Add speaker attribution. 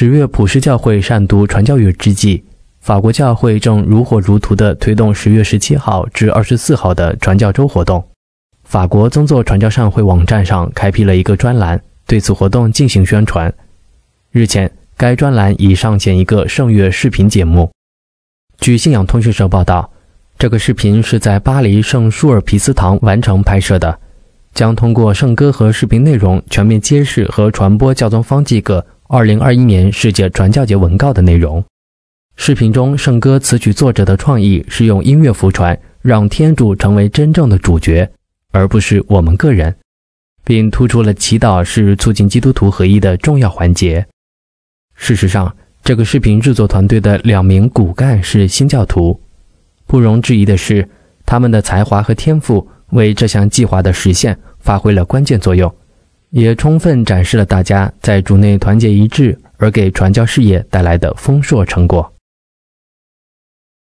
Speaker 1: 10月普世教会善读传教月之际，法国教会正如火如荼地推动10月17号至24号的传教周活动。法国宗座传教善会网站上开辟了一个专栏，对此活动进行宣传。日前，该专栏已上线一个圣乐视频节目。据信仰通讯社报道，这个视频是在巴黎圣舒尔皮斯堂完成拍摄的，将通过圣歌和视频内容全面揭示和传播教宗方济各2021年世界传教节文告的内容。视频中圣歌词曲作者的创意是用音乐福传，让天主成为真正的主角，而不是我们个人，并突出了祈祷是促进基督徒合一的重要环节。事实上，这个视频制作团队的2名骨干是新教徒，不容置疑的是，他们的才华和天赋为这项计划的实现发挥了关键作用，也充分展示了大家在主内团结一致而给传教事业带来的丰硕成果。